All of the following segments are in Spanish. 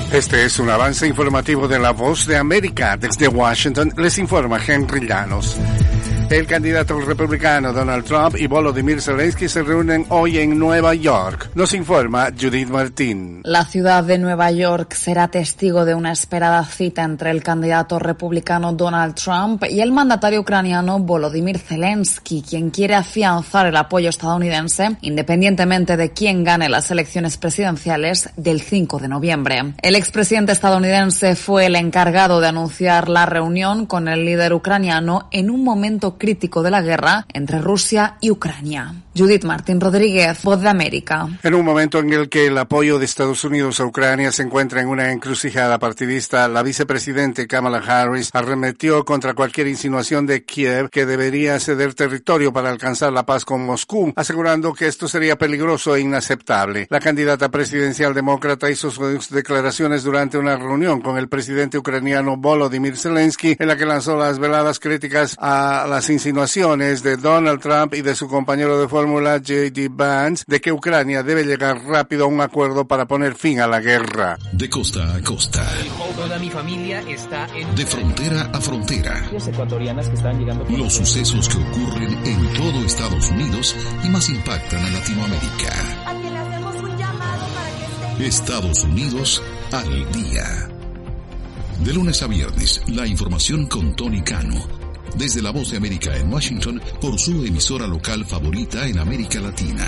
Este es un avance informativo de La Voz de América. Desde Washington les informa Henry Llanos. El candidato republicano Donald Trump y Volodymyr Zelensky se reúnen hoy en Nueva York. Nos informa Judith Martín. La ciudad de Nueva York será testigo de una esperada cita entre el candidato republicano Donald Trump y el mandatario ucraniano Volodymyr Zelensky, quien quiere afianzar el apoyo estadounidense independientemente de quién gane las elecciones presidenciales del 5 de noviembre. El expresidente estadounidense fue el encargado de anunciar la reunión con el líder ucraniano en un momento crítico de la guerra entre Rusia y Ucrania. Judith Martín Rodríguez, Voz de América. En un momento en el que el apoyo de Estados Unidos a Ucrania se encuentra en una encrucijada partidista, la vicepresidente Kamala Harris arremetió contra cualquier insinuación de Kiev que debería ceder territorio para alcanzar la paz con Moscú, asegurando que esto sería peligroso e inaceptable. La candidata presidencial demócrata hizo sus declaraciones durante una reunión con el presidente ucraniano Volodymyr Zelensky, en la que lanzó las veladas críticas a las insinuaciones de Donald Trump y de su compañero de fórmula J.D. Vance de que Ucrania debe llegar rápido a un acuerdo para poner fin a la guerra. De costa a costa. Toda mi familia está en... De frontera a frontera. Ecuatorianas que están llegando... Los sucesos que ocurren en todo Estados Unidos y más impactan a Latinoamérica. A quien le hacemos un llamado para que esté... Estados Unidos al día. De lunes a viernes, la información con Tony Cano. Desde La Voz de América en Washington, por su emisora local favorita en América Latina.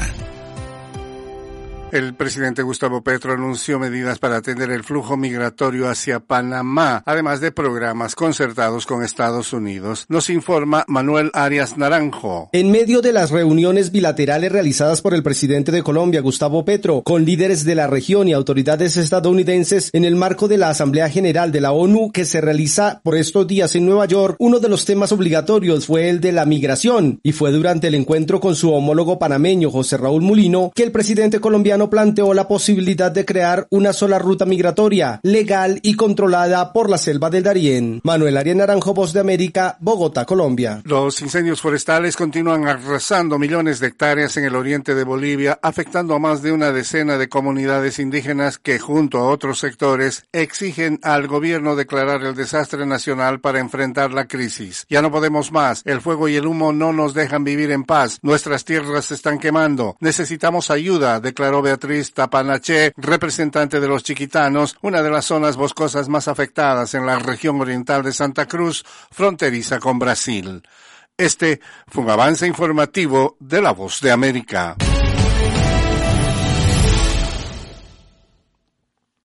El presidente Gustavo Petro anunció medidas para atender el flujo migratorio hacia Panamá, además de programas concertados con Estados Unidos. Nos informa Manuel Arias Naranjo. En medio de las reuniones bilaterales realizadas por el presidente de Colombia, Gustavo Petro, con líderes de la región y autoridades estadounidenses en el marco de la Asamblea General de la ONU que se realiza por estos días en Nueva York, uno de los temas obligatorios fue el de la migración, y fue durante el encuentro con su homólogo panameño, José Raúl Mulino, que el presidente colombiano planteó la posibilidad de crear una sola ruta migratoria, legal y controlada por la selva del Darién. Manuel Arias Naranjo, Voz de América, Bogotá, Colombia. Los incendios forestales continúan arrasando millones de hectáreas en el oriente de Bolivia, afectando a más de una decena de comunidades indígenas que, junto a otros sectores, exigen al gobierno declarar el desastre nacional para enfrentar la crisis. Ya no podemos más. El fuego y el humo no nos dejan vivir en paz. Nuestras tierras se están quemando. Necesitamos ayuda, declaró Beatriz Tapanaché, representante de los chiquitanos, una de las zonas boscosas más afectadas en la región oriental de Santa Cruz, fronteriza con Brasil. Este fue un avance informativo de La Voz de América.